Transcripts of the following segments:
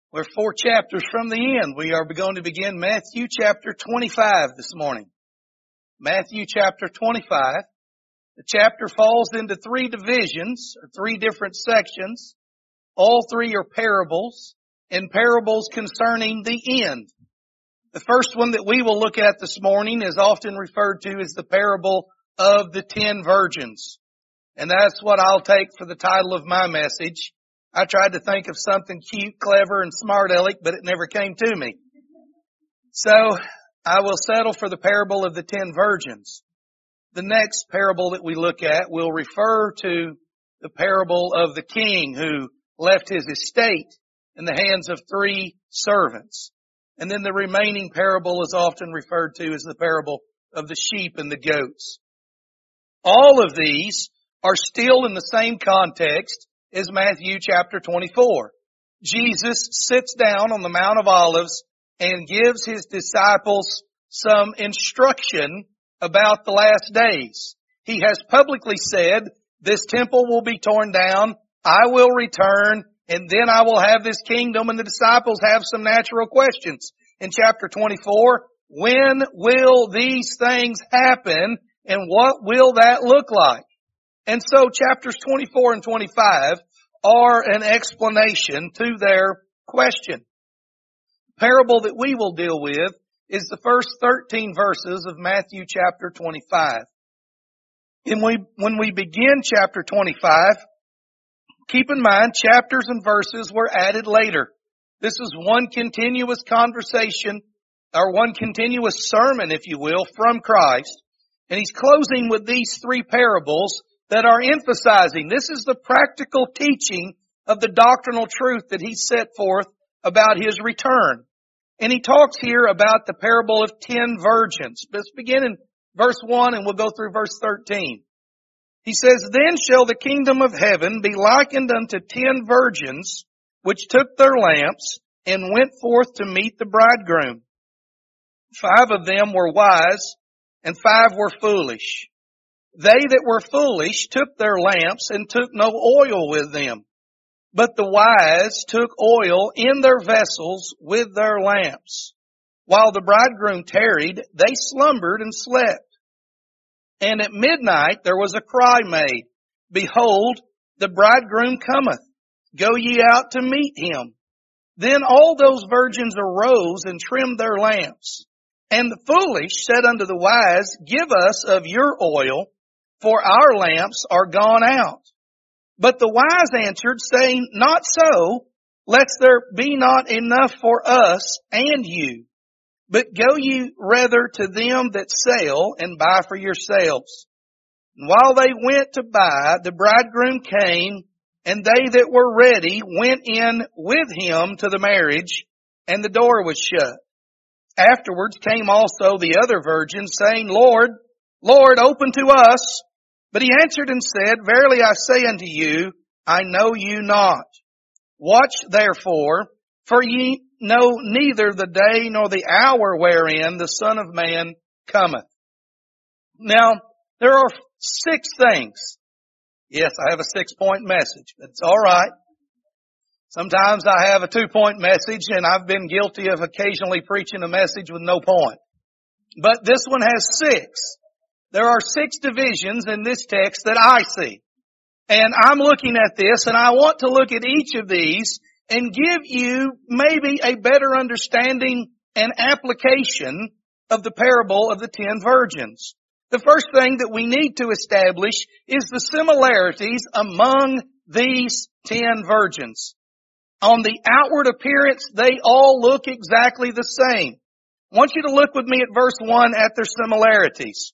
We're 4 chapters from the end. We are going to begin Matthew chapter 25 this morning. Matthew chapter 25. The chapter falls into 3 divisions, or 3 different sections. All 3 are parables, and parables concerning the end. The first one that we will look at this morning is often referred to as the parable of the 10 virgins. And that's what I'll take for the title of my message. I tried to think of something cute, clever, and smart aleck, but it never came to me. So I will settle for the parable of the 10 virgins. The next parable that we look at will refer to the parable of the king who left his estate in the hands of 3 servants. And then the remaining parable is often referred to as the parable of the sheep and the goats. All of these are still in the same context as Matthew chapter 24. Jesus sits down on the Mount of Olives and gives his disciples some instruction about the last days. He has publicly said, this temple will be torn down, I will return, and then I will have this kingdom. And the disciples have some natural questions. In chapter 24, when will these things happen and what will that look like? And so chapters 24 and 25 are an explanation to their question. The parable that we will deal with is the first 13 verses of Matthew chapter 25. And when we begin chapter 25, keep in mind chapters and verses were added later. This is one continuous conversation, or one continuous sermon, if you will, from Christ. And he's closing with these 3 parables that are emphasizing this is the practical teaching of the doctrinal truth that he set forth about his return. And he talks here about the parable of 10 virgins. Let's begin in verse 1 and we'll go through verse 13. He says, Then shall the kingdom of heaven be likened unto 10 virgins, which took their lamps and went forth to meet the bridegroom. 5 of them were wise, and 5 were foolish. They that were foolish took their lamps and took no oil with them. But the wise took oil in their vessels with their lamps. While the bridegroom tarried, they slumbered and slept. And at midnight there was a cry made, Behold, the bridegroom cometh. Go ye out to meet him. Then all those virgins arose and trimmed their lamps. And the foolish said unto the wise, Give us of your oil, for our lamps are gone out. But the wise answered, saying, Not so, lest there be not enough for us and you. But go ye rather to them that sell, and buy for yourselves. And while they went to buy, the bridegroom came, and they that were ready went in with him to the marriage, and the door was shut. Afterwards came also the other virgins, saying, Lord, Lord, open to us. But he answered and said, Verily I say unto you, I know you not. Watch therefore, for ye know neither the day nor the hour wherein the Son of Man cometh. Now, there are 6 things. Yes, I have a 6-point message. That's all right. Sometimes I have a 2-point message, and I've been guilty of occasionally preaching a message with no point. But this one has 6. There are 6 divisions in this text that I see. And I'm looking at this, and I want to look at each of these and give you maybe a better understanding and application of the parable of the 10 virgins. The first thing that we need to establish is the similarities among these 10 virgins. On the outward appearance, they all look exactly the same. I want you to look with me at verse 1 at their similarities.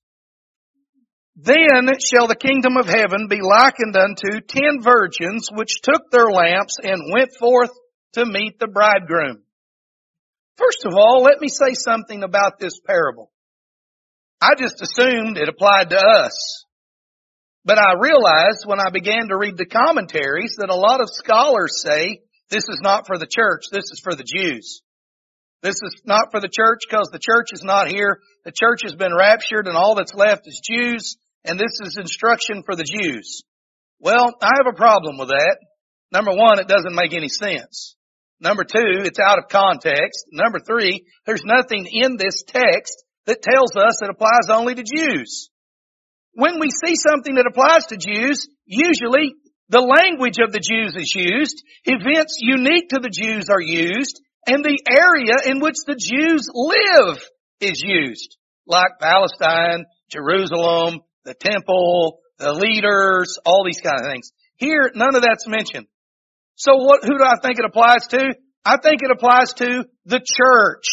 Then shall the kingdom of heaven be likened unto 10 virgins, which took their lamps and went forth to meet the bridegroom. First of all, let me say something about this parable. I just assumed it applied to us. But I realized when I began to read the commentaries that a lot of scholars say this is not for the church, this is for the Jews. This is not for the church because the church is not here. The church has been raptured and all that's left is Jews. And this is instruction for the Jews. Well, I have a problem with that. Number one, it doesn't make any sense. Number two, it's out of context. Number three, there's nothing in this text that tells us it applies only to Jews. When we see something that applies to Jews, usually the language of the Jews is used, events unique to the Jews are used, and the area in which the Jews live is used, like Palestine, Jerusalem, the temple, the leaders, all these kind of things. Here, none of that's mentioned. So who do I think it applies to? I think it applies to the church.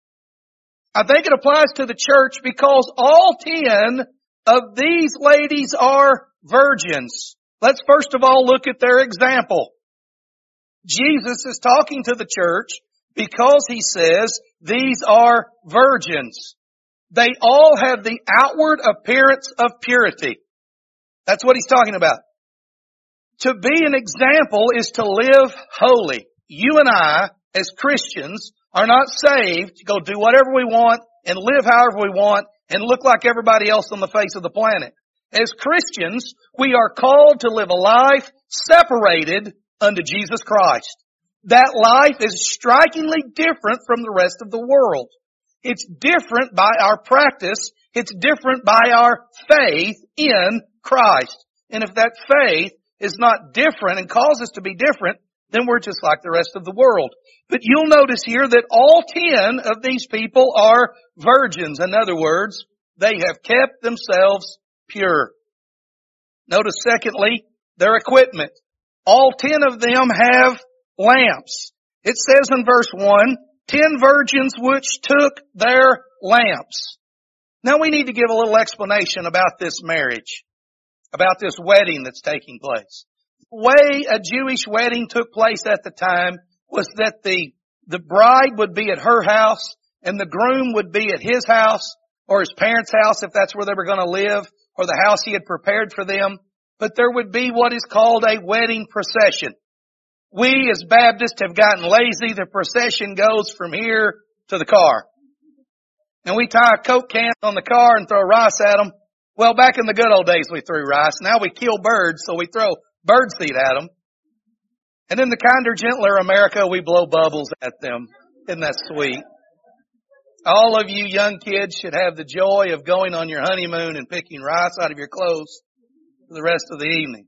I think it applies to the church because all 10 of these ladies are virgins. Let's first of all look at their example. Jesus is talking to the church because he says these are virgins. They all have the outward appearance of purity. That's what he's talking about. To be an example is to live holy. You and I, as Christians, are not saved to go do whatever we want and live however we want and look like everybody else on the face of the planet. As Christians, we are called to live a life separated unto Jesus Christ. That life is strikingly different from the rest of the world. It's different by our practice. It's different by our faith in Christ. And if that faith is not different and causes us to be different, then we're just like the rest of the world. But you'll notice here that all 10 of these people are virgins. In other words, they have kept themselves pure. Notice secondly, their equipment. All 10 of them have lamps. It says in verse 1, 10 virgins which took their lamps. Now we need to give a little explanation about this marriage, about this wedding that's taking place. The way a Jewish wedding took place at the time was that the bride would be at her house and the groom would be at his house or his parents' house if that's where they were going to live, or the house he had prepared for them. But there would be what is called a wedding procession. We as Baptists have gotten lazy. The procession goes from here to the car. And we tie a Coke can on the car and throw rice at them. Well, back in the good old days we threw rice. Now we kill birds, so we throw birdseed at them. And in the kinder, gentler America, we blow bubbles at them. Isn't that sweet? All of you young kids should have the joy of going on your honeymoon and picking rice out of your clothes for the rest of the evening.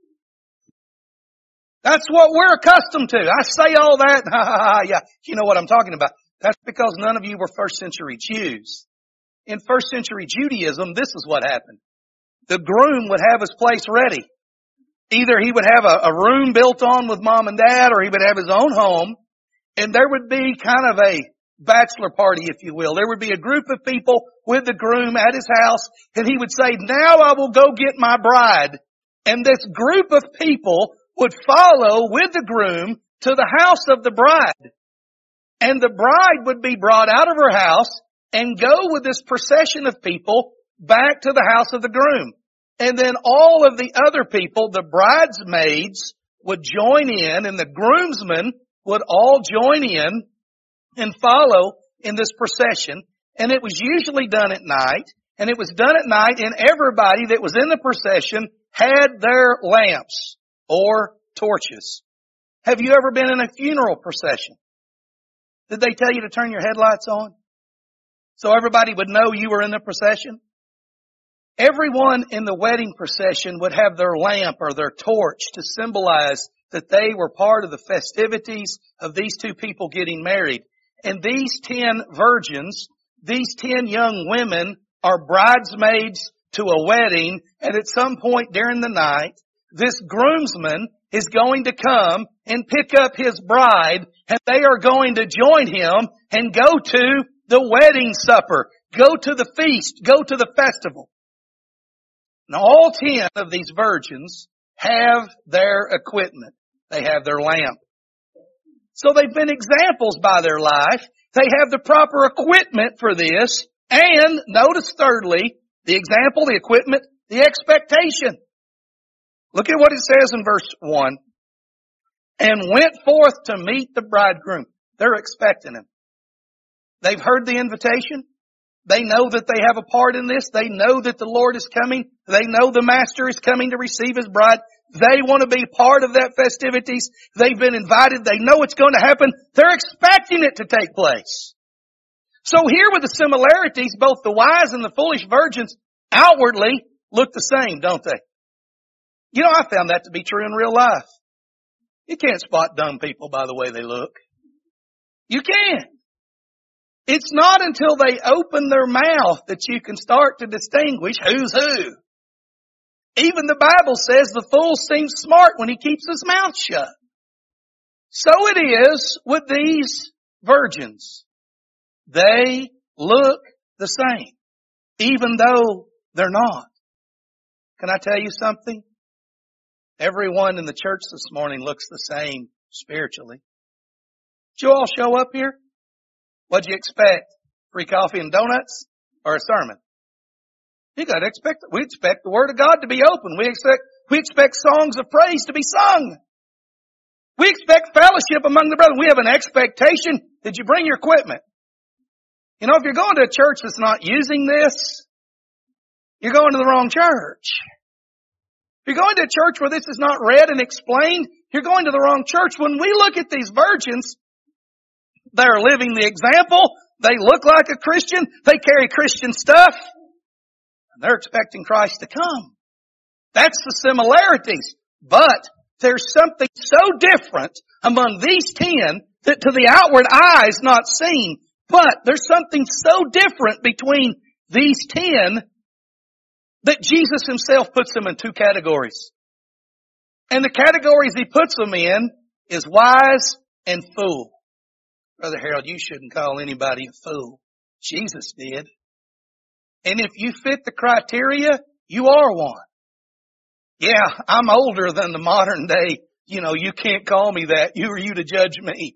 That's what we're accustomed to. I say all that, yeah, you know what I'm talking about. That's because none of you were first century Jews. In first century Judaism, this is what happened. The groom would have his place ready. Either he would have a room built on with mom and dad, or he would have his own home, and there would be kind of a bachelor party, if you will. There would be a group of people with the groom at his house, and he would say, now I will go get my bride. And this group of people would follow with the groom to the house of the bride. And the bride would be brought out of her house and go with this procession of people back to the house of the groom. And then all of the other people, the bridesmaids, would join in, and the groomsmen would all join in and follow in this procession. And it was usually done at night, and it was done at night, and everybody that was in the procession had their lamps or torches. Have you ever been in a funeral procession? Did they tell you to turn your headlights on so everybody would know you were in the procession? Everyone in the wedding procession would have their lamp or their torch to symbolize that they were part of the festivities of these two people getting married. And these 10 virgins, these 10 young women, are bridesmaids to a wedding, and at some point during the night, this groomsman is going to come and pick up his bride, and they are going to join him and go to the wedding supper, go to the feast, go to the festival. Now all 10 of these virgins have their equipment. They have their lamp. So they've been examples by their life. They have the proper equipment for this. And notice thirdly, the example, the equipment, the expectation. Look at what it says in verse 1. And went forth to meet the bridegroom. They're expecting him. They've heard the invitation. They know that they have a part in this. They know that the Lord is coming. They know the Master is coming to receive His bride. They want to be part of that festivities. They've been invited. They know it's going to happen. They're expecting it to take place. So here with the similarities, both the wise and the foolish virgins outwardly look the same, don't they? You know, I found that to be true in real life. You can't spot dumb people by the way they look. You can't. It's not until they open their mouth that you can start to distinguish who's who. Even the Bible says the fool seems smart when he keeps his mouth shut. So it is with these virgins. They look the same, even though they're not. Can I tell you something? Everyone in the church this morning looks the same spiritually. Did you all show up here? What'd you expect? Free coffee and donuts or a sermon? You got to expect it. We expect the Word of God to be open. We expect songs of praise to be sung. We expect fellowship among the brethren. We have an expectation. Did you bring your equipment? You know, if you're going to a church that's not using this, you're going to the wrong church. If you're going to a church where this is not read and explained, you're going to the wrong church. When we look at these virgins, they're living the example. They look like a Christian. They carry Christian stuff. And they're expecting Christ to come. That's the similarities. But there's something so different among these 10 that to the outward eye is not seen. But there's something so different between these 10 that Jesus himself puts them in 2 categories. And the categories he puts them in is wise and fool. Brother Harold, you shouldn't call anybody a fool. Jesus did. And if you fit the criteria, you are one. Yeah, I'm older than the modern day. You know, you can't call me that. Who are you to judge me?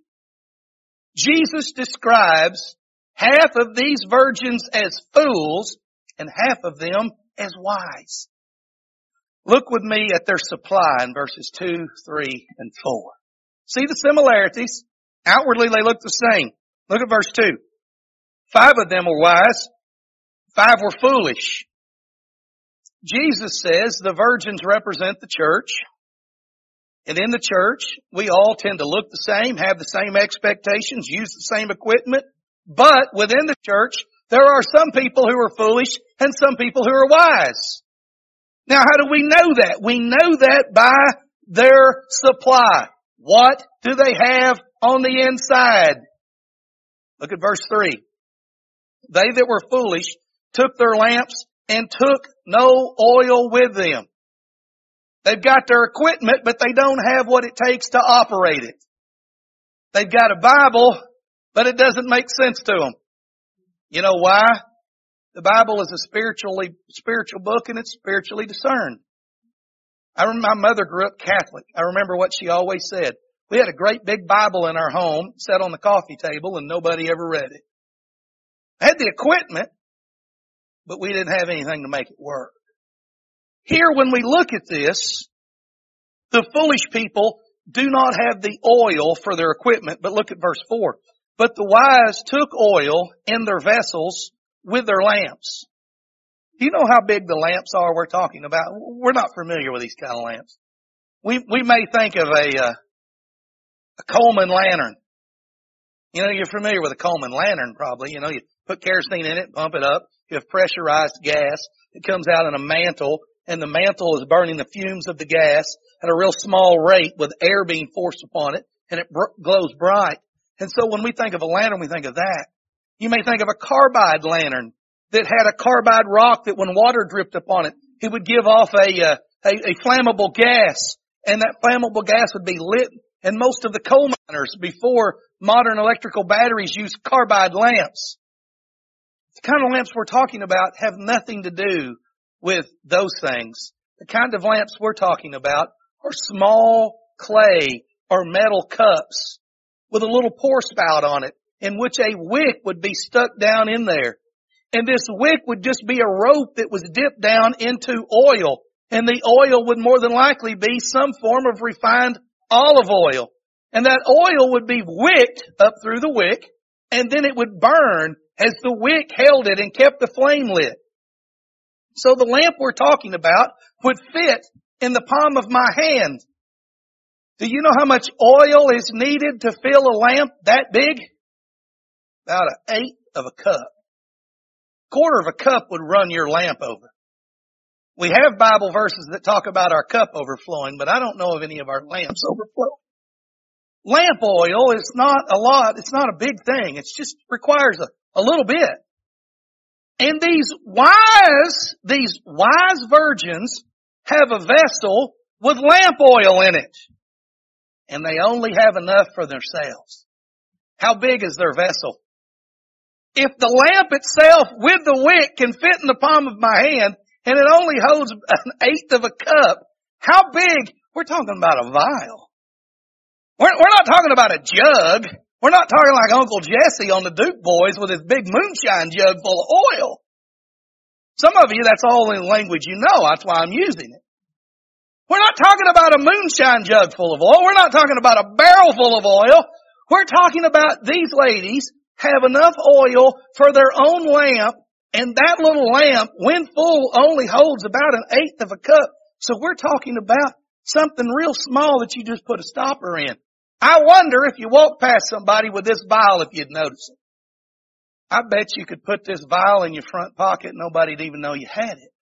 Jesus describes half of these virgins as fools and half of them as wise. Look with me at their supply in verses 2, 3, and 4. See the similarities? Outwardly they look the same. Look at verse 2. 5 of them were wise. 5 were foolish. Jesus says the virgins represent the church. And in the church, we all tend to look the same, have the same expectations, use the same equipment. But within the church, there are some people who are foolish and some people who are wise. Now, how do we know that? We know that by their supply. What do they have on the inside? Look at verse 3. They that were foolish took their lamps and took no oil with them. They've got their equipment, but they don't have what it takes to operate it. They've got a Bible, but it doesn't make sense to them. You know why? The Bible is a spiritual book and it's spiritually discerned. I remember my mother grew up Catholic. I remember what she always said. We had a great big Bible in our home, sat on the coffee table, and nobody ever read it. I had the equipment, but we didn't have anything to make it work. Here, when we look at this, the foolish people do not have the oil for their equipment, but look at verse 4. But the wise took oil in their vessels with their lamps. Do you know how big the lamps are we're talking about? We're not familiar with these kind of lamps. We may think of a Coleman lantern. You know, you're familiar with a Coleman lantern probably. You know, you put kerosene in it, pump it up. You have pressurized gas. It comes out in a mantle, and the mantle is burning the fumes of the gas at a real small rate with air being forced upon it, and it glows bright. And so when we think of a lantern, we think of that. You may think of a carbide lantern that had a carbide rock that when water dripped upon it, it would give off a flammable gas, and that flammable gas would be lit. And most of the coal miners before modern electrical batteries used carbide lamps. The kind of lamps we're talking about have nothing to do with those things. The kind of lamps we're talking about are small clay or metal cups with a little pour spout on it in which a wick would be stuck down in there. And this wick would just be a rope that was dipped down into oil. And the oil would more than likely be some form of refined olive oil. And that oil would be wicked up through the wick, and then it would burn as the wick held it and kept the flame lit. So the lamp we're talking about would fit in the palm of my hand. Do you know how much oil is needed to fill a lamp that big? About an eighth of a cup. Quarter of a cup would run your lamp over. We have Bible verses that talk about our cup overflowing, but I don't know of any of our lamps overflowing. Lamp oil is not a lot. It's not a big thing. It just requires a little bit. And these wise virgins have a vessel with lamp oil in it. And they only have enough for themselves. How big is their vessel? If the lamp itself with the wick can fit in the palm of my hand and it only holds an eighth of a cup, how big? We're talking about a vial. We're not talking about a jug. We're not talking like Uncle Jesse on the Duke Boys with his big moonshine jug full of oil. Some of you, that's all in language you know. That's why I'm using it. We're not talking about a moonshine jug full of oil. We're not talking about a barrel full of oil. We're talking about these ladies have enough oil for their own lamp, and that little lamp, when full, only holds about an eighth of a cup. So we're talking about something real small that you just put a stopper in. I wonder if you walk past somebody with this vial if you'd notice it. I bet you could put this vial in your front pocket and nobody'd even know you had it.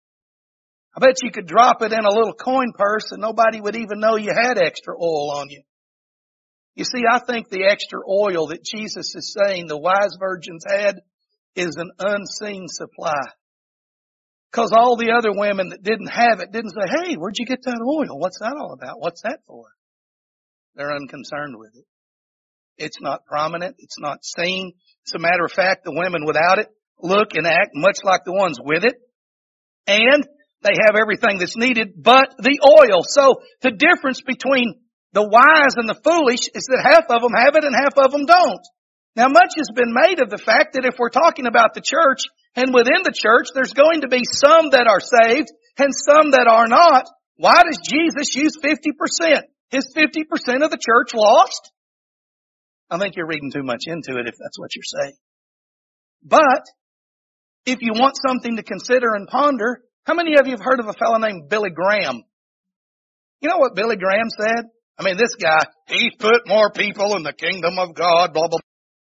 I bet you could drop it in a little coin purse and nobody would even know you had extra oil on you. You see, I think the extra oil that Jesus is saying the wise virgins had is an unseen supply. Because all the other women that didn't have it didn't say, hey, where'd you get that oil? What's that all about? What's that for? They're unconcerned with it. It's not prominent. It's not seen. As a matter of fact, the women without it look and act much like the ones with it. And they have everything that's needed but the oil. So the difference between the wise and the foolish is that half of them have it and half of them don't. Now much has been made of the fact that if we're talking about the church, and within the church there's going to be some that are saved and some that are not, why does Jesus use 50%? Is 50% of the church lost? I think you're reading too much into it if that's what you're saying. But if you want something to consider and ponder, how many of you have heard of a fellow named Billy Graham? You know what Billy Graham said? I mean, this guy, he's put more people in the kingdom of God, blah, blah, blah.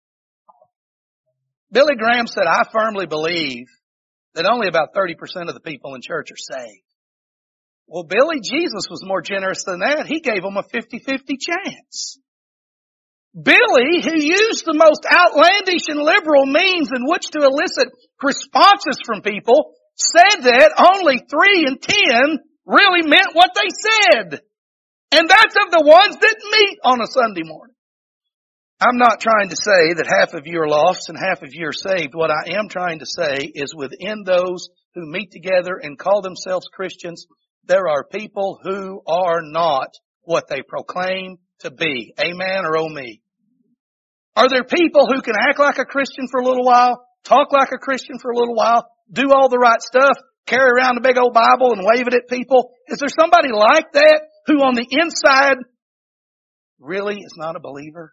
Billy Graham said, I firmly believe that only about 30% of the people in church are saved. Well, Jesus was more generous than that. He gave them a 50-50 chance. Billy, who used the most outlandish and liberal means in which to elicit responses from people, said that only 3 in 10 really meant what they said. And that's of the ones that meet on a Sunday morning. I'm not trying to say that half of you are lost and half of you are saved. What I am trying to say is within those who meet together and call themselves Christians, there are people who are not what they proclaim to be. Amen or oh me? Are there people who can act like a Christian for a little while, talk like a Christian for a little while, do all the right stuff, carry around a big old Bible and wave it at people? Is there somebody like that who on the inside really is not a believer?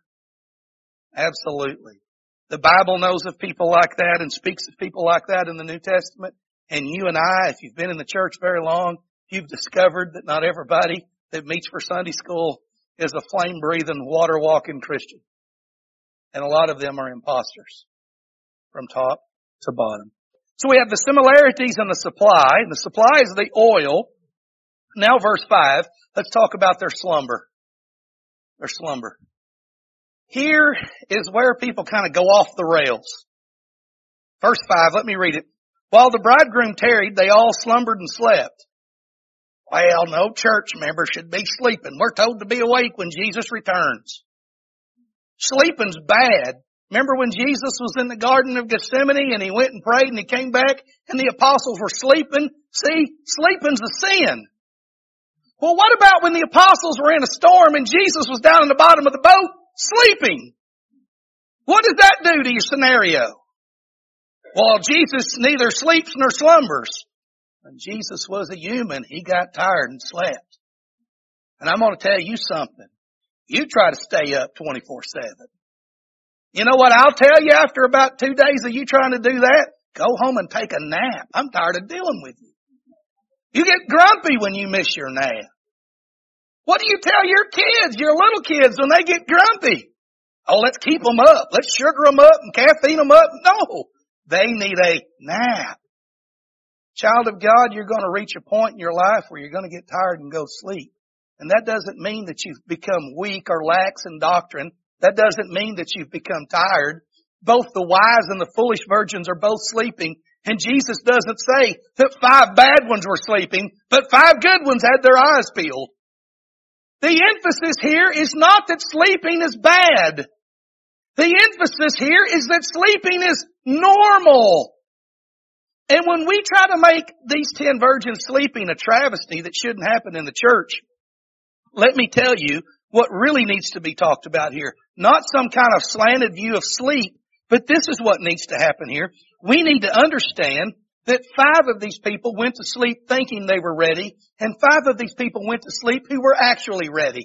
Absolutely. The Bible knows of people like that and speaks of people like that in the New Testament. And you and I, if you've been in the church very long, you've discovered that not everybody that meets for Sunday school is a flame-breathing, water-walking Christian. And a lot of them are imposters from top to bottom. So we have the similarities in the supply. And the supply is the oil. Now verse 5, let's talk about their slumber. Their slumber. Here is where people kind of go off the rails. Verse 5, let me read it. While the bridegroom tarried, they all slumbered and slept. Well, no church member should be sleeping. We're told to be awake when Jesus returns. Sleeping's bad. Remember when Jesus was in the Garden of Gethsemane and he went and prayed and he came back and the apostles were sleeping? See, sleeping's a sin. Well, what about when the apostles were in a storm and Jesus was down in the bottom of the boat sleeping? What does that do to your scenario? Well, Jesus neither sleeps nor slumbers. When Jesus was a human, he got tired and slept. And I'm going to tell you something. You try to stay up 24/7. You know what I'll tell you after about 2 days of you trying to do that? Go home and take a nap. I'm tired of dealing with you. You get grumpy when you miss your nap. What do you tell your kids, your little kids, when they get grumpy? Oh, let's keep them up. Let's sugar them up and caffeine them up. No, they need a nap. Child of God, you're going to reach a point in your life where you're going to get tired and go sleep. And that doesn't mean that you've become weak or lax in doctrine. That doesn't mean that you've become tired. Both the wise and the foolish virgins are both sleeping. And Jesus doesn't say that 5 bad ones were sleeping, but 5 good ones had their eyes peeled. The emphasis here is not that sleeping is bad. The emphasis here is that sleeping is normal. And when we try to make these 10 virgins sleeping a travesty that shouldn't happen in the church, let me tell you what really needs to be talked about here. Not some kind of slanted view of sleep, but this is what needs to happen here. We need to understand that 5 of these people went to sleep thinking they were ready, and 5 of these people went to sleep who were actually ready.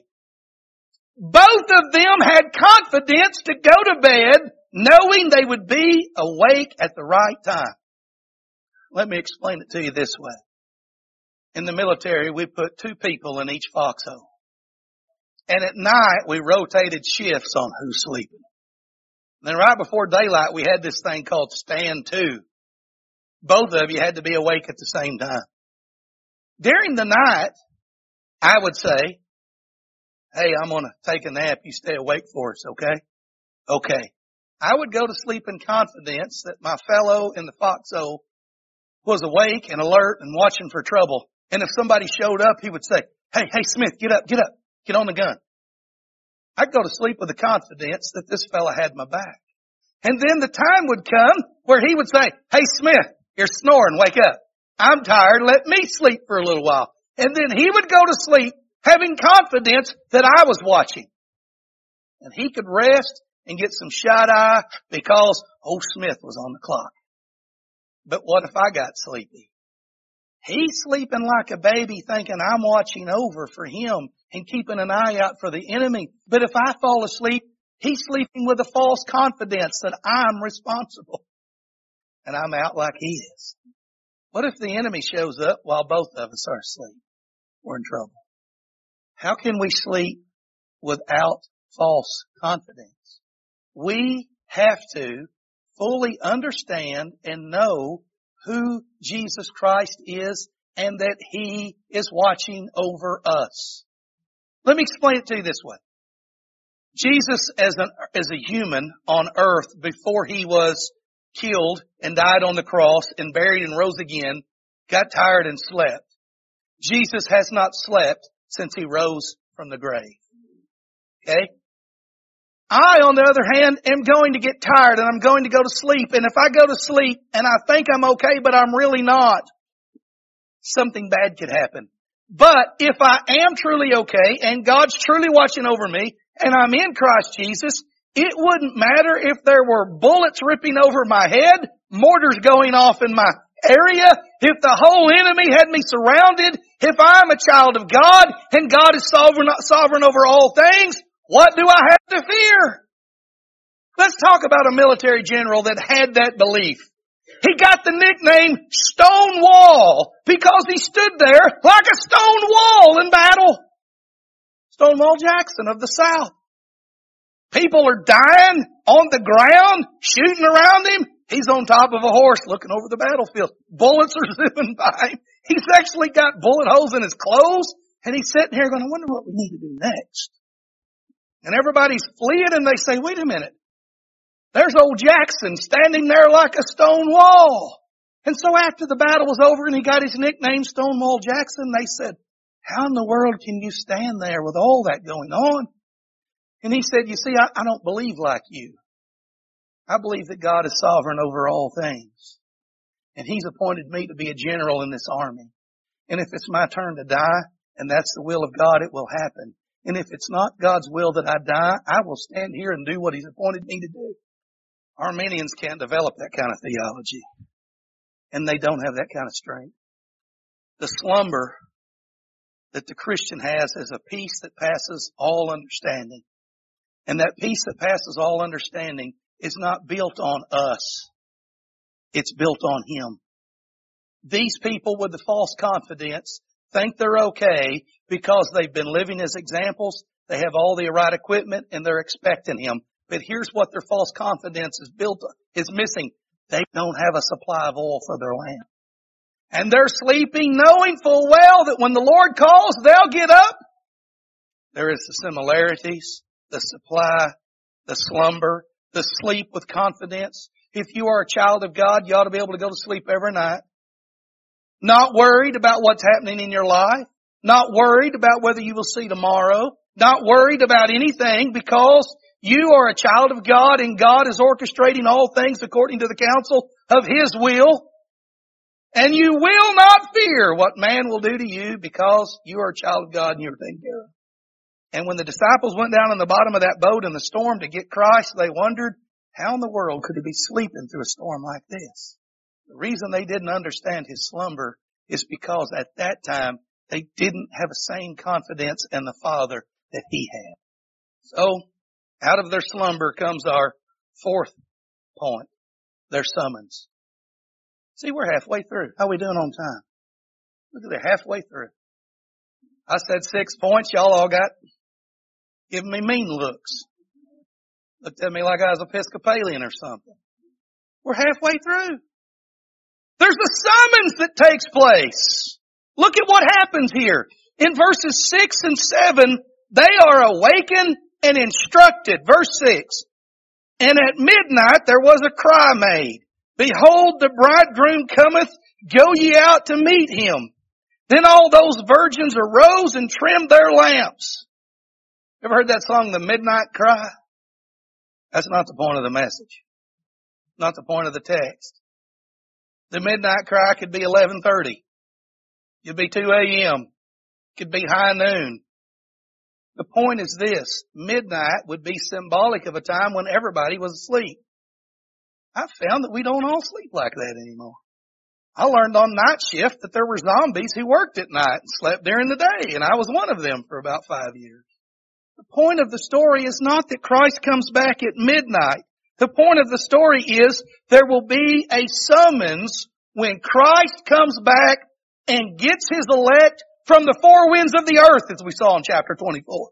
Both of them had confidence to go to bed knowing they would be awake at the right time. Let me explain it to you this way. In the military, we put 2 people in each foxhole. And at night, we rotated shifts on who's sleeping. Then right before daylight, we had this thing called stand 2. Both of you had to be awake at the same time. During the night, I would say, hey, I'm going to take a nap. You stay awake for us, okay? Okay. I would go to sleep in confidence that my fellow in the foxhole was awake and alert and watching for trouble. And if somebody showed up, he would say, hey, Smith, get up, get on the gun. I'd go to sleep with the confidence that this fella had my back. And then the time would come where he would say, hey, Smith, you're snoring, wake up. I'm tired, let me sleep for a little while. And then he would go to sleep having confidence that I was watching. And he could rest and get some shut eye because old Smith was on the clock. But what if I got sleepy? He's sleeping like a baby thinking I'm watching over for him and keeping an eye out for the enemy. But if I fall asleep, he's sleeping with a false confidence that I'm responsible. And I'm out like he is. What if the enemy shows up while both of us are asleep? We're in trouble. How can we sleep without false confidence? We have to fully understand and know who Jesus Christ is and that He is watching over us. Let me explain it to you this way. Jesus as a human on earth before He was killed and died on the cross and buried and rose again, got tired and slept. Jesus has not slept since He rose from the grave. Okay? I, on the other hand, am going to get tired and I'm going to go to sleep. And if I go to sleep and I think I'm okay, but I'm really not, something bad could happen. But if I am truly okay and God's truly watching over me and I'm in Christ Jesus, it wouldn't matter if there were bullets ripping over my head, mortars going off in my area, if the whole enemy had me surrounded, if I'm a child of God and God is sovereign over all things, what do I have to fear? Let's talk about a military general that had that belief. He got the nickname Stonewall because he stood there like a stone wall in battle. Stonewall Jackson of the South. People are dying on the ground, shooting around him. He's on top of a horse looking over the battlefield. Bullets are zipping by him. He's actually got bullet holes in his clothes. And he's sitting here going, I wonder what we need to do next. And everybody's fleeing and they say, wait a minute. There's old Jackson standing there like a stone wall. And so after the battle was over and he got his nickname Stonewall Jackson, they said, how in the world can you stand there with all that going on? And he said, you see, I don't believe like you. I believe that God is sovereign over all things. And He's appointed me to be a general in this army. And if it's my turn to die, and that's the will of God, it will happen. And if it's not God's will that I die, I will stand here and do what He's appointed me to do. Arminians can't develop that kind of theology. And they don't have that kind of strength. The slumber that the Christian has is a peace that passes all understanding. And that peace that passes all understanding is not built on us. It's built on Him. these people with the false confidence think they're okay because they've been living as examples. They have all the right equipment and they're expecting Him. But here's what their false confidence is missing. They don't have a supply of oil for their lamp. And they're sleeping knowing full well that when the Lord calls, they'll get up. There is the similarities, the supply, the slumber, the sleep with confidence. If you are a child of God, you ought to be able to go to sleep every night. Not worried about what's happening in your life. Not worried about whether you will see tomorrow. Not worried about anything because you are a child of God and God is orchestrating all things according to the counsel of His will. And you will not fear what man will do to you because you are a child of God and you are taken care of. And when the disciples went down in the bottom of that boat in the storm to get Christ, they wondered, how in the world could He be sleeping through a storm like this? The reason they didn't understand His slumber is because at that time they didn't have the same confidence in the Father that He had. So, out of their slumber comes our fourth point, their summons. See, we're halfway through. How are we doing on time? Look at they're halfway through. I said 6 points. Y'all all got giving me mean looks. Looked at me like I was Episcopalian or something. We're halfway through. There's a summons that takes place. Look at what happens here. In verses 6 and 7, they are awakened and instructed. Verse 6. And at midnight there was a cry made. Behold, the bridegroom cometh, go ye out to meet him. Then all those virgins arose and trimmed their lamps. Ever heard that song, The Midnight Cry? That's not the point of the message. Not the point of the text. The midnight cry could be 11:30. Could be 2 a.m. Could be high noon. The point is this. Midnight would be symbolic of a time when everybody was asleep. I've found that we don't all sleep like that anymore. I learned on night shift that there were zombies who worked at night and slept during the day, and I was one of them for about 5 years. The point of the story is not that Christ comes back at midnight. The point of the story is there will be a summons when Christ comes back and gets His elect from the four winds of the earth, as we saw in chapter 24.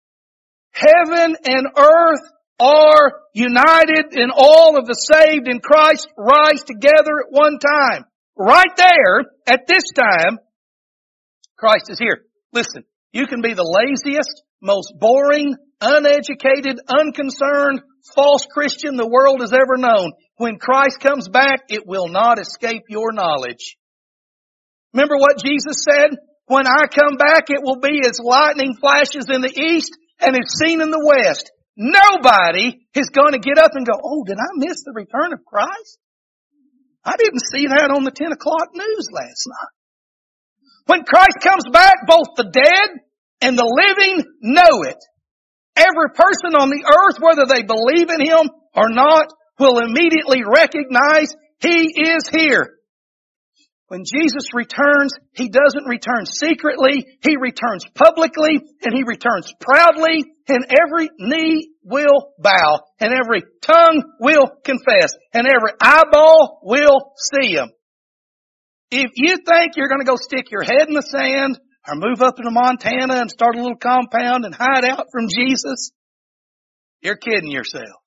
Heaven and earth are united, and all of the saved in Christ rise together at one time. Right there, at this time, Christ is here. Listen, you can be the laziest, most boring, uneducated, unconcerned, false Christian the world has ever known. When Christ comes back, it will not escape your knowledge. Remember what Jesus said? When I come back, it will be as lightning flashes in the east and is seen in the west. Nobody is going to get up and go, oh, did I miss the return of Christ? I didn't see that on the 10 o'clock news last night. When Christ comes back, both the dead and the living know it. Every person on the earth, whether they believe in Him or not, will immediately recognize He is here. When Jesus returns, He doesn't return secretly. He returns publicly, and He returns proudly, and every knee will bow, and every tongue will confess, and every eyeball will see Him. If you think you're going to go stick your head in the sand or move up into Montana and start a little compound and hide out from Jesus, you're kidding yourself.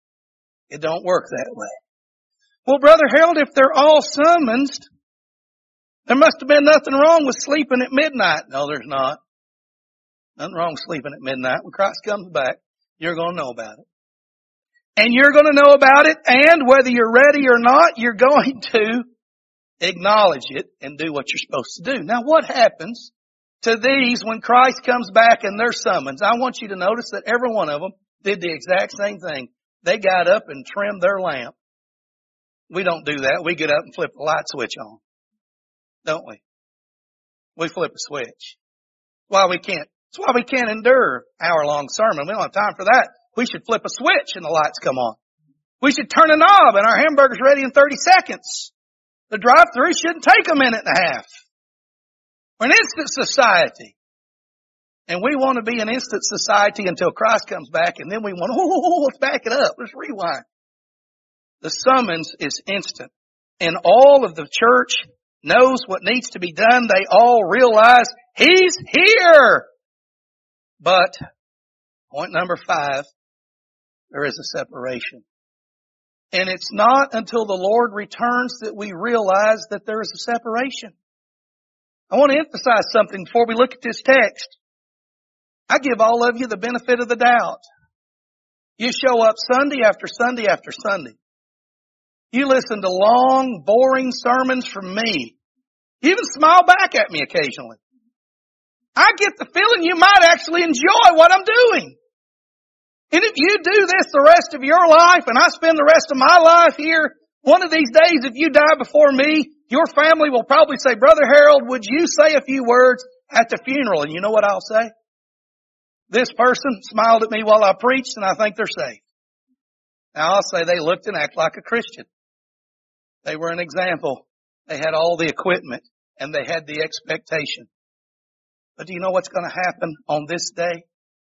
It don't work that way. Well, Brother Harold, if they're all summoned, there must have been nothing wrong with sleeping at midnight. No, there's not. Nothing wrong with sleeping at midnight. When Christ comes back, you're going to know about it. And you're going to know about it, and whether you're ready or not, you're going to acknowledge it and do what you're supposed to do. Now, what happens to these when Christ comes back and they're summoned? I want you to notice that every one of them did the exact same thing. They got up and trimmed their lamp. We don't do that. We get up and flip the light switch on. Don't we? We flip a switch. It's why we can't endure hour-long sermon. We don't have time for that. We should flip a switch and the lights come on. We should turn a knob and our hamburger's ready in 30 seconds. The drive-thru shouldn't take a minute and a half. We're an instant society. And we want to be an instant society until Christ comes back, and then we want, let's back it up. Let's rewind. The summons is instant. And all of the church knows what needs to be done. They all realize He's here. But point number 5, there is a separation. And it's not until the Lord returns that we realize that there is a separation. I want to emphasize something before we look at this text. I give all of you the benefit of the doubt. You show up Sunday after Sunday after Sunday. You listen to long, boring sermons from me. You even smile back at me occasionally. I get the feeling you might actually enjoy what I'm doing. And if you do this the rest of your life and I spend the rest of my life here, one of these days if you die before me, your family will probably say, Brother Harold, would you say a few words at the funeral? And you know what I'll say? This person smiled at me while I preached and I think they're saved. Now I'll say they looked and acted like a Christian. They were an example. They had all the equipment and they had the expectation. But do you know what's going to happen on this day?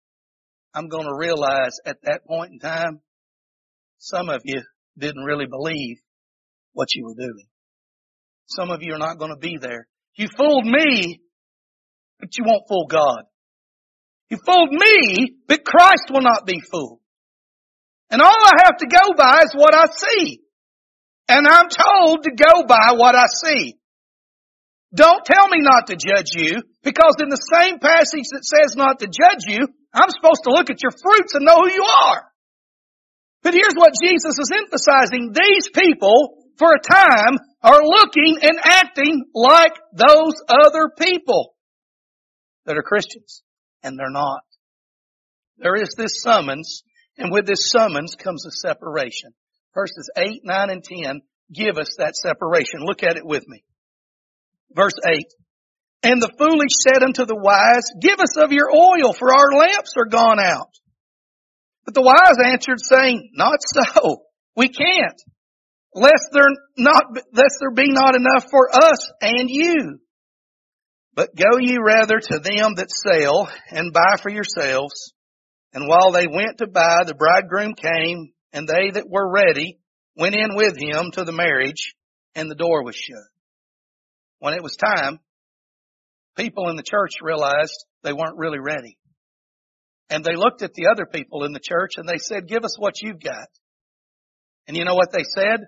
I'm going to realize at that point in time, some of you didn't really believe what you were doing. Some of you are not going to be there. You fooled me, but you won't fool God. You fooled me, but Christ will not be fooled. And all I have to go by is what I see. And I'm told to go by what I see. Don't tell me not to judge you, because in the same passage that says not to judge you, I'm supposed to look at your fruits and know who you are. But here's what Jesus is emphasizing. These people, for a time, are looking and acting like those other people that are Christians. And they're not. There is this summons, and with this summons comes a separation. Verses 8, 9, and 10 give us that separation. Look at it with me. Verse 8. And the foolish said unto the wise, Give us of your oil, for our lamps are gone out. But the wise answered, saying, Not so. We can't, lest there be not enough for us and you. But go ye rather to them that sell, and buy for yourselves. And while they went to buy, the bridegroom came, and they that were ready went in with him to the marriage, and the door was shut. When it was time, people in the church realized they weren't really ready. And they looked at the other people in the church and they said, Give us what you've got. And you know what they said?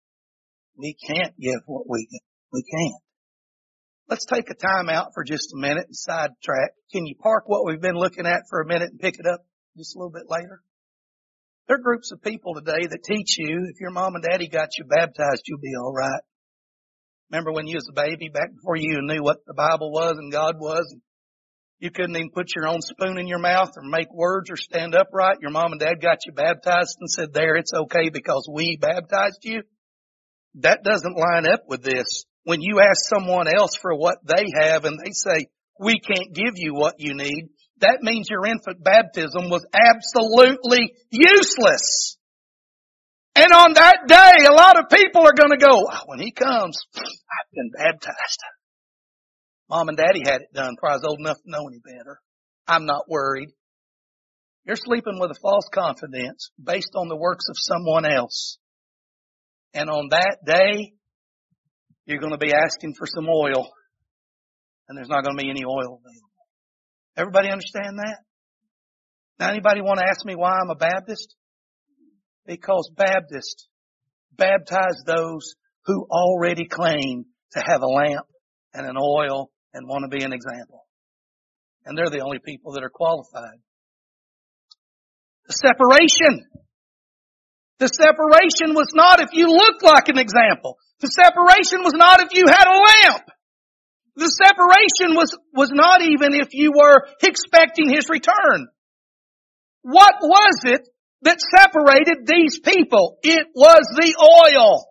We can't give what we get. We can't. Let's take a time out for just a minute and sidetrack. Can you park what we've been looking at for a minute and pick it up just a little bit later? There are groups of people today that teach you, if your mom and daddy got you baptized, you'll be all right. Remember when you was a baby, back before you knew what the Bible was and God was, and you couldn't even put your own spoon in your mouth or make words or stand upright. Your mom and dad got you baptized and said, There, it's okay because we baptized you. That doesn't line up with this. When you ask someone else for what they have and they say, We can't give you what you need, that means your infant baptism was absolutely useless. And on that day, a lot of people are going to go, When he comes, I've been baptized. Mom and daddy had it done before I was old enough to know any better. I'm not worried. You're sleeping with a false confidence based on the works of someone else. And on that day, you're going to be asking for some oil. And there's not going to be any oil available. Everybody understand that? Now, anybody want to ask me why I'm a Baptist? Because Baptists baptize those who already claim to have a lamp and an oil and want to be an example. And they're the only people that are qualified. The separation. The separation was not if you looked like an example. The separation was not if you had a lamp. The separation was not even if you were expecting His return. What was it that separated these people? It was the oil.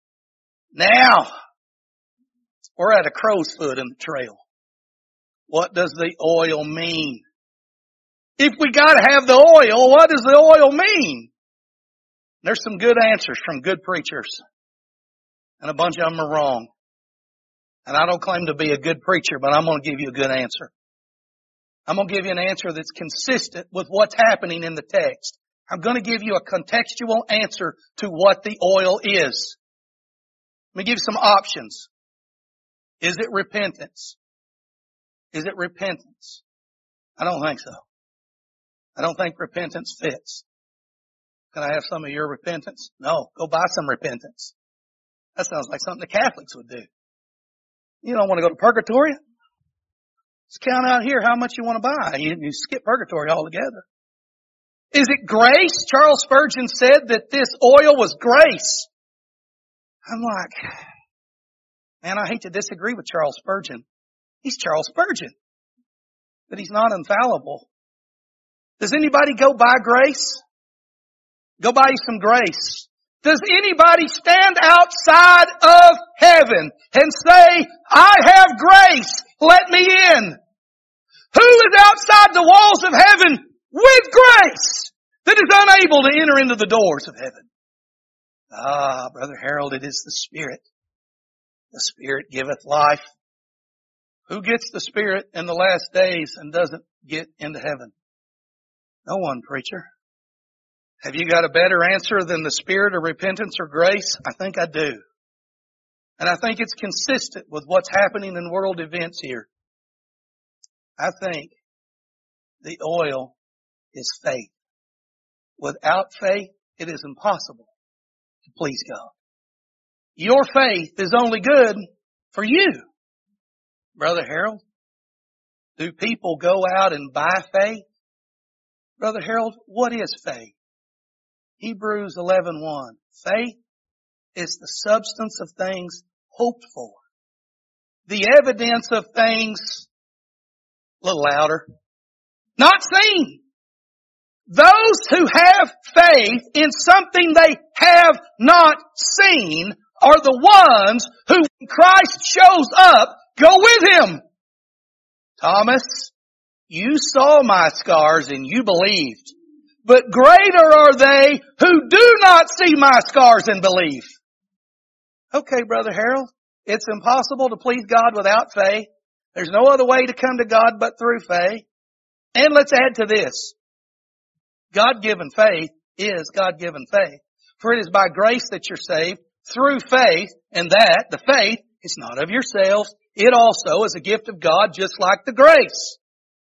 Now, we're at a crow's foot in the trail. What does the oil mean? If we gotta have the oil, what does the oil mean? There's some good answers from good preachers. And a bunch of them are wrong. And I don't claim to be a good preacher, but I'm going to give you a good answer. I'm going to give you an answer that's consistent with what's happening in the text. I'm going to give you a contextual answer to what the oil is. Let me give you some options. Is it repentance? Is it repentance? I don't think so. I don't think repentance fits. Can I have some of your repentance? No. Go buy some repentance. That sounds like something the Catholics would do. You don't want to go to purgatory? Just count out here how much you want to buy. You skip purgatory altogether. Is it grace? Charles Spurgeon said that this oil was grace. I'm like, man, I hate to disagree with Charles Spurgeon. He's Charles Spurgeon. But he's not infallible. Does anybody go buy grace? Go buy you some grace. Does anybody stand outside of heaven and say, I have grace, let me in? Who is outside the walls of heaven with grace that is unable to enter into the doors of heaven? Ah, Brother Harold, it is the Spirit. The Spirit giveth life. Who gets the Spirit in the last days and doesn't get into heaven? No one, preacher. Have you got a better answer than the Spirit or repentance or grace? I think I do. And I think it's consistent with what's happening in world events here. I think the oil is faith. Without faith, it is impossible to please God. Your faith is only good for you. Brother Harold, do people go out and buy faith? Brother Harold, what is faith? Hebrews 11:1. Faith is the substance of things hoped for. The evidence of things, a little louder, not seen. Those who have faith in something they have not seen are the ones who, when Christ shows up, go with Him. Thomas, you saw my scars and you believed. But greater are they who do not see my scars and believe. Okay, Brother Harold, it's impossible to please God without faith. There's no other way to come to God but through faith. And let's add to this. God-given faith is God-given faith. For it is by grace that you're saved through faith, and that, the faith, is not of yourselves. It also is a gift of God, just like the grace.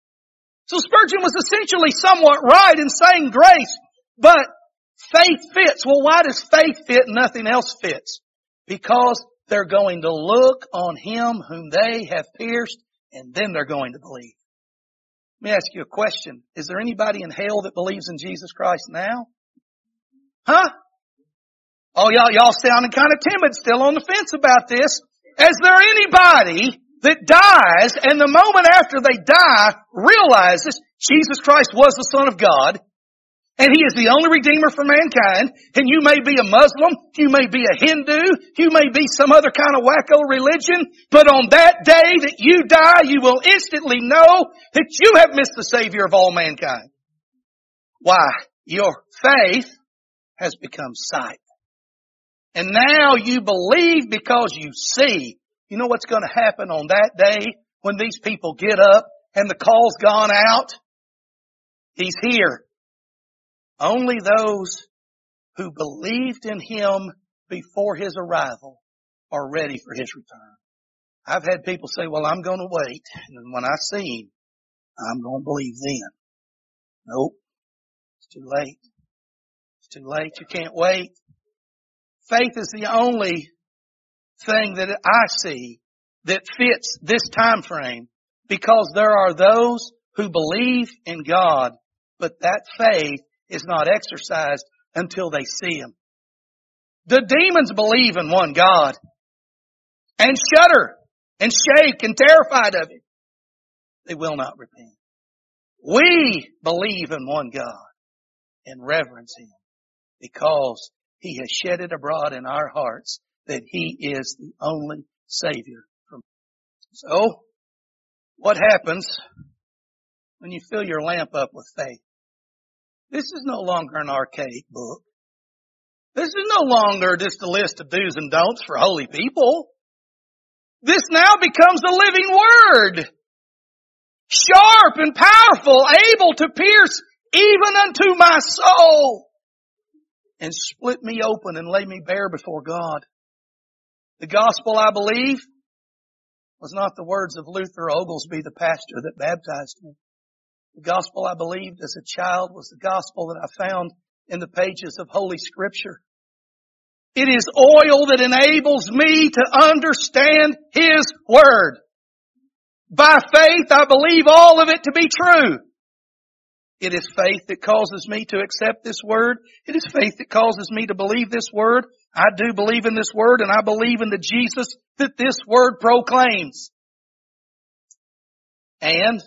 So Spurgeon was essentially somewhat right in saying grace, but faith fits. Well, why does faith fit and nothing else fits? Because they're going to look on Him whom they have pierced, and then they're going to believe. Let me ask you a question. Is there anybody in hell that believes in Jesus Christ now? Huh? Oh, y'all sounding kind of timid, still on the fence about this. Is there anybody that dies and the moment after they die realizes Jesus Christ was the Son of God and He is the only Redeemer for mankind, and you may be a Muslim, you may be a Hindu, you may be some other kind of wacko religion, but on that day that you die, you will instantly know that you have missed the Savior of all mankind. Why? Your faith has become sight. And now you believe because you see. You know what's going to happen on that day when these people get up and the call's gone out? He's here. Only those who believed in Him before His arrival are ready for His return. I've had people say, well, I'm going to wait, and when I see Him, I'm going to believe then. Nope. It's too late. It's too late. You can't wait. Faith is the only thing that I see that fits this time frame, because there are those who believe in God, but that faith is not exercised until they see Him. The demons believe in one God and shudder and shake and terrified of Him. They will not repent. We believe in one God and reverence Him because He has shed it abroad in our hearts that He is the only Savior. So, what happens when you fill your lamp up with faith? This is no longer an archaic book. This is no longer just a list of do's and don'ts for holy people. This now becomes a living Word. Sharp and powerful, able to pierce even unto my soul and split me open and lay me bare before God. The gospel, I believe, was not the words of Luther Oglesby, the pastor that baptized me. The gospel I believed as a child was the gospel that I found in the pages of Holy Scripture. It is oil that enables me to understand His Word. By faith, I believe all of it to be true. It is faith that causes me to accept this Word. It is faith that causes me to believe this Word. I do believe in this Word, and I believe in the Jesus that this Word proclaims. And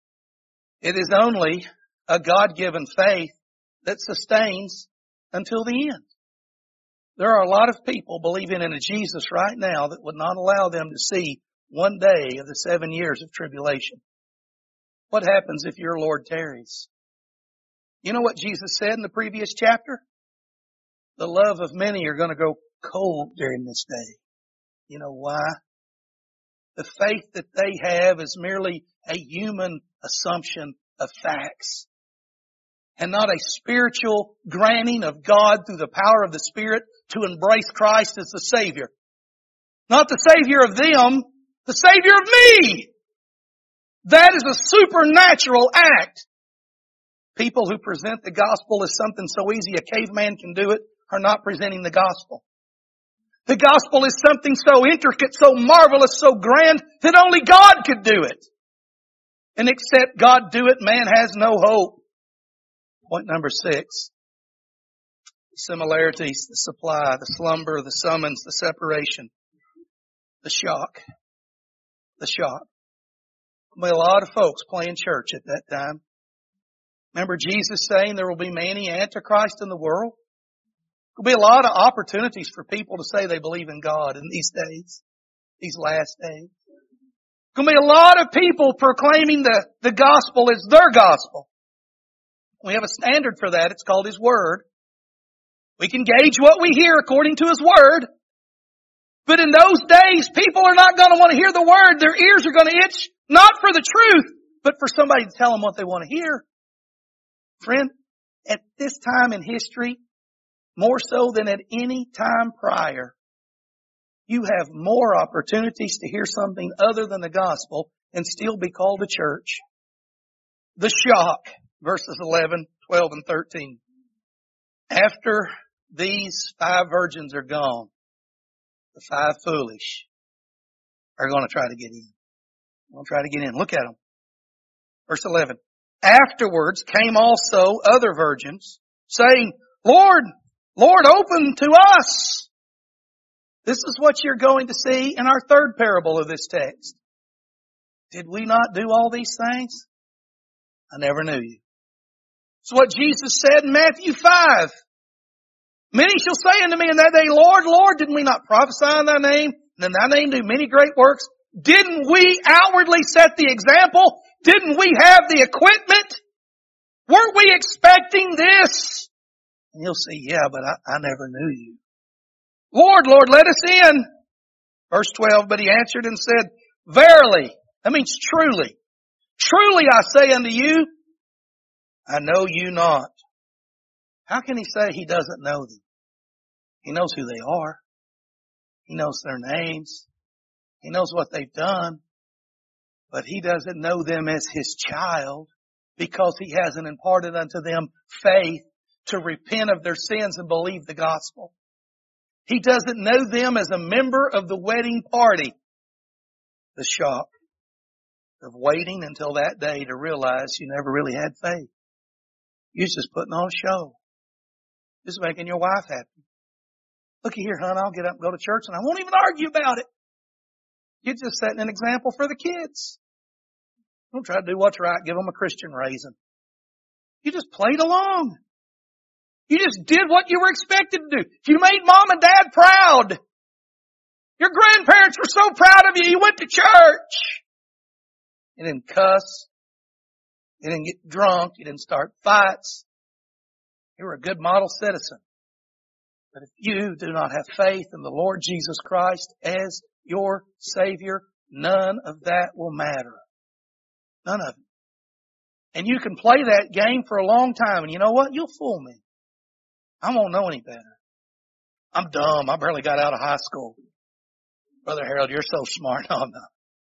it is only a God-given faith that sustains until the end. There are a lot of people believing in a Jesus right now that would not allow them to see one day of the 7 years of tribulation. What happens if your Lord tarries? You know what Jesus said in the previous chapter? The love of many are going to go cold during this day. You know why? The faith that they have is merely a human assumption of facts, and not a spiritual granting of God through the power of the Spirit to embrace Christ as the Savior. Not the Savior of them, the Savior of me! That is a supernatural act. People who present the gospel as something so easy a caveman can do it are not presenting the gospel. The gospel is something so intricate, so marvelous, so grand that only God could do it. And except God do it, man has no hope. Point number 6. The similarities, the supply, the slumber, the summons, the separation, the shock. The shock. There'll be a lot of folks playing church at that time. Remember Jesus saying there will be many antichrists in the world? There'll be a lot of opportunities for people to say they believe in God in these days, these last days. There'll be a lot of people proclaiming the gospel as their gospel. We have a standard for that. It's called His Word. We can gauge what we hear according to His Word. But in those days, people are not going to want to hear the Word. Their ears are going to itch, not for the truth, but for somebody to tell them what they want to hear. Friend, at this time in history, more so than at any time prior, you have more opportunities to hear something other than the gospel and still be called a church. The shock, verses 11, 12, and 13. After these 5 virgins are gone, the 5 foolish are going to try to get in. They'll try to get in. Look at them. Verse 11. Afterwards came also other virgins, saying, Lord, Lord, open to us. This is what you're going to see in our third parable of this text. Did we not do all these things? I never knew you. It's what Jesus said in Matthew 5. Many shall say unto me in that day, Lord, Lord, didn't we not prophesy in thy name? And in thy name do many great works? Didn't we outwardly set the example? Didn't we have the equipment? Weren't we expecting this? And you'll say, yeah, but I never knew you. Lord, Lord, let us in. Verse 12, but he answered and said, verily, that means truly. Truly I say unto you, I know you not. How can he say he doesn't know them? He knows who they are. He knows their names. He knows what they've done. But he doesn't know them as his child because he hasn't imparted unto them faith to repent of their sins and believe the gospel. He doesn't know them as a member of the wedding party. The shock of waiting until that day to realize you never really had faith. You're just putting on a show. Just making your wife happy. Looky here, hon, I'll get up and go to church and I won't even argue about it. You're just setting an example for the kids. Don't try to do what's right. Give them a Christian raising. You just played along. You just did what you were expected to do. You made mom and dad proud. Your grandparents were so proud of you. You went to church. You didn't cuss. You didn't get drunk. You didn't start fights. You were a good model citizen. But if you do not have faith in the Lord Jesus Christ as your Savior, none of that will matter. None of it. And you can play that game for a long time, and you know what? You'll fool me. I won't know any better. I'm dumb. I barely got out of high school. Brother Harold, you're so smart. No, I'm not.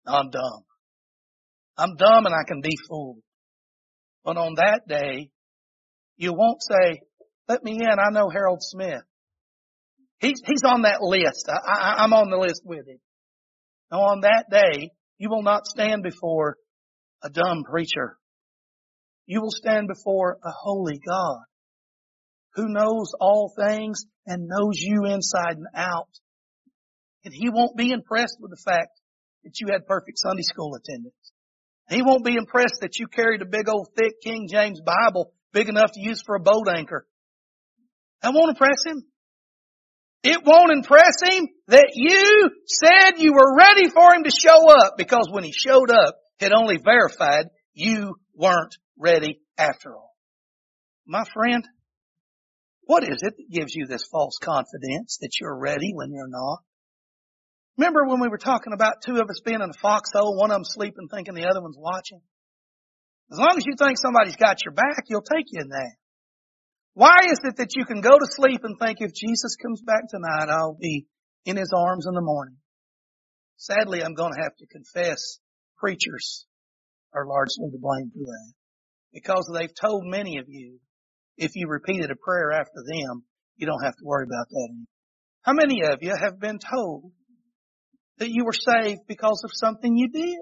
I'm dumb. I'm dumb and I can be fooled. But on that day, you won't say, let me in, I know Harold Smith. He's on that list. I'm on the list with him. Now on that day, you will not stand before a dumb preacher. You will stand before a holy God who knows all things and knows you inside and out. And He won't be impressed with the fact that you had perfect Sunday school attendance. He won't be impressed that you carried a big old thick King James Bible big enough to use for a boat anchor. That won't impress Him. It won't impress Him that you said you were ready for Him to show up, because when He showed up, it only verified you weren't ready after all. My friend, what is it that gives you this false confidence that you're ready when you're not? Remember when we were talking about two of us being in a foxhole, one of them sleeping thinking the other one's watching? As long as you think somebody's got your back, He'll take you in that. Why is it that you can go to sleep and think, if Jesus comes back tonight, I'll be in His arms in the morning? Sadly, I'm going to have to confess, preachers are largely to blame for that. Because they've told many of you, if you repeated a prayer after them, you don't have to worry about that anymore. How many of you have been told that you were saved because of something you did?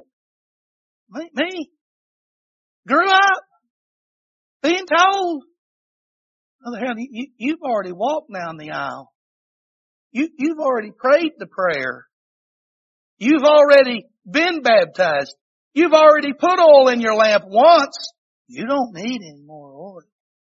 Me. Grew up being told. Other hand, you've already walked down the aisle. You've already prayed the prayer. You've already been baptized. You've already put oil in your lamp once. You don't need any more oil.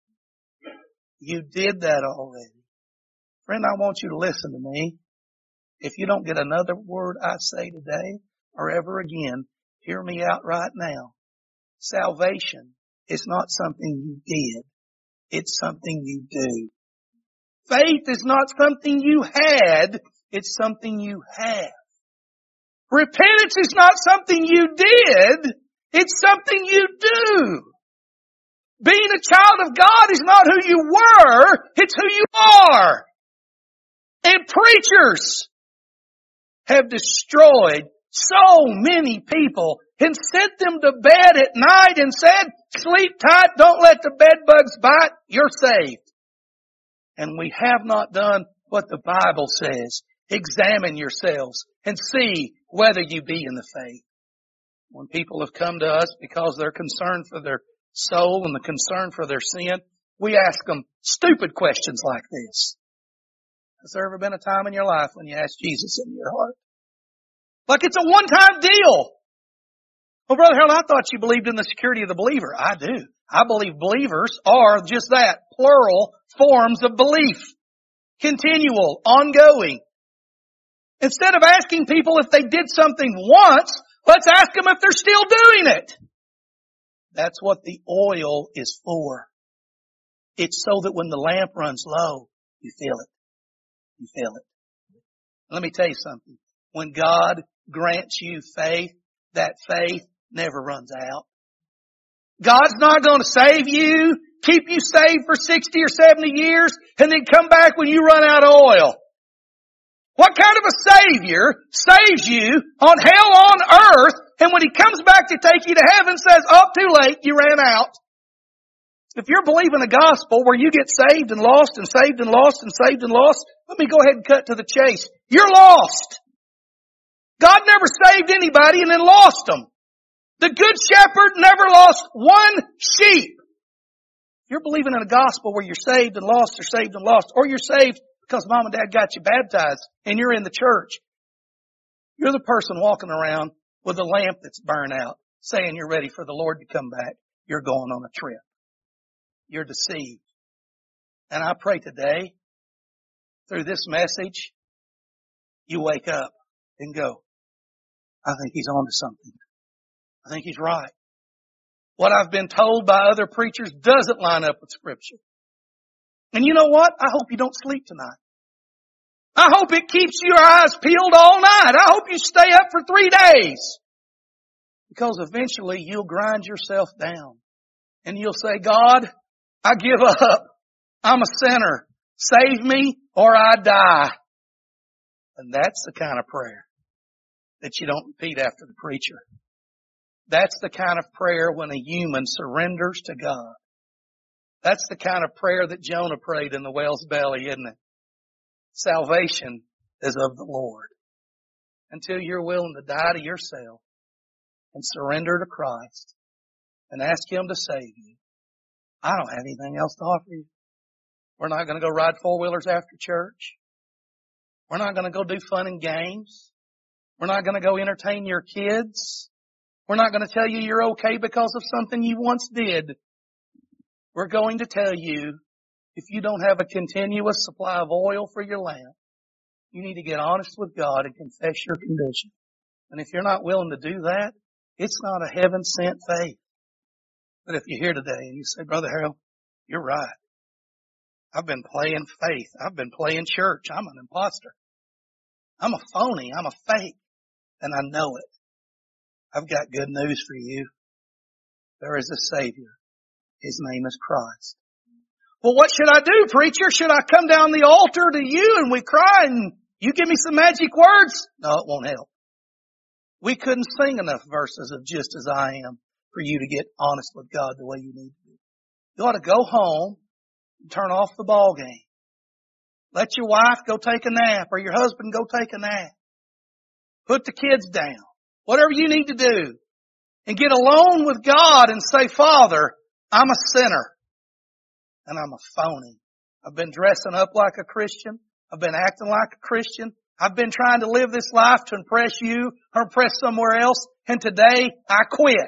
You did that already. Friend, I want you to listen to me. If you don't get another word I say today or ever again, hear me out right now. Salvation is not something you did. It's something you do. Faith is not something you had. It's something you have. Repentance is not something you did. It's something you do. Being a child of God is not who you were. It's who you are. And preachers have destroyed so many people and sent them to bed at night and said, sleep tight, don't let the bed bugs bite, you're saved. And we have not done what the Bible says. Examine yourselves and see whether you be in the faith. When people have come to us because they're concerned for their soul and the concern for their sin, we ask them stupid questions like this. Has there ever been a time in your life when you asked Jesus into your heart? Like it's a one-time deal. Well, Brother Harold, I thought you believed in the security of the believer. I do. I believe believers are just that, plural forms of belief. Continual, ongoing. Instead of asking people if they did something once, let's ask them if they're still doing it. That's what the oil is for. It's so that when the lamp runs low, you feel it. You feel it. Let me tell you something. When God grants you faith, that faith never runs out. God's not going to save you, keep you saved for 60 or 70 years, and then come back when you run out of oil. What kind of a Savior saves you on hell on earth, and when He comes back to take you to heaven says, oh, too late, you ran out? If you're believing a gospel where you get saved and lost and saved and lost and saved and lost, let me go ahead and cut to the chase. You're lost. God never saved anybody and then lost them. The Good Shepherd never lost one sheep. You're believing in a gospel where you're saved and lost, or saved and lost, or you're saved because Mom and Dad got you baptized and you're in the church. You're the person walking around with a lamp that's burned out, saying you're ready for the Lord to come back. You're going on a trip. You're deceived. And I pray today, through this message, you wake up and go, I think he's on to something. I think he's right. What I've been told by other preachers doesn't line up with Scripture. And you know what? I hope you don't sleep tonight. I hope it keeps your eyes peeled all night. I hope you stay up for 3 days. Because eventually you'll grind yourself down. And you'll say, God, I give up. I'm a sinner. Save me or I die. And that's the kind of prayer that you don't repeat after the preacher. That's the kind of prayer when a human surrenders to God. That's the kind of prayer that Jonah prayed in the whale's belly, isn't it? Salvation is of the Lord. Until you're willing to die to yourself and surrender to Christ and ask Him to save you, I don't have anything else to offer you. We're not going to go ride four-wheelers after church. We're not going to go do fun and games. We're not going to go entertain your kids. We're not going to tell you you're okay because of something you once did. We're going to tell you, if you don't have a continuous supply of oil for your lamp, you need to get honest with God and confess your condition. And if you're not willing to do that, it's not a heaven-sent faith. But if you're here today and you say, Brother Harold, you're right. I've been playing faith. I've been playing church. I'm an imposter. I'm a phony. I'm a fake. And I know it. I've got good news for you. There is a Savior. His name is Christ. Well, what should I do, preacher? Should I come down the altar to you and we cry and you give me some magic words? No, it won't help. We couldn't sing enough verses of Just As I Am for you to get honest with God the way you need to be. You ought to go home and turn off the ball game. Let your wife go take a nap or your husband go take a nap. Put the kids down. Whatever you need to do. And get alone with God and say, Father, I'm a sinner. And I'm a phony. I've been dressing up like a Christian. I've been acting like a Christian. I've been trying to live this life to impress you or impress somewhere else. And today I quit.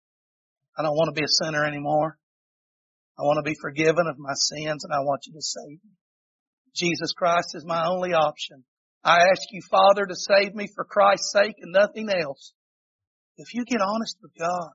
I don't want to be a sinner anymore. I want to be forgiven of my sins and I want you to save me. Jesus Christ is my only option. I ask you, Father, to save me for Christ's sake and nothing else. If you get honest with God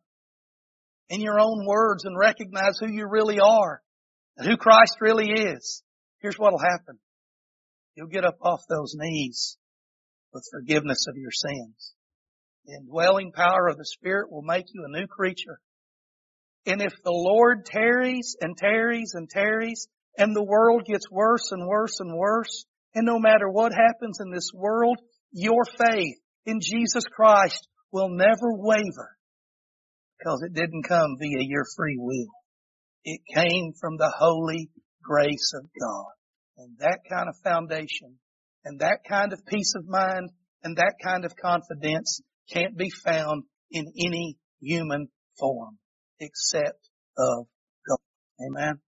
in your own words and recognize who you really are and who Christ really is, here's what will happen. You'll get up off those knees with forgiveness of your sins. The indwelling power of the Spirit will make you a new creature. And if the Lord tarries and tarries and tarries, and the world gets worse and worse and worse, and no matter what happens in this world, your faith in Jesus Christ will never waver because it didn't come via your free will. It came from the holy grace of God. And that kind of foundation and that kind of peace of mind and that kind of confidence can't be found in any human form except of God. Amen.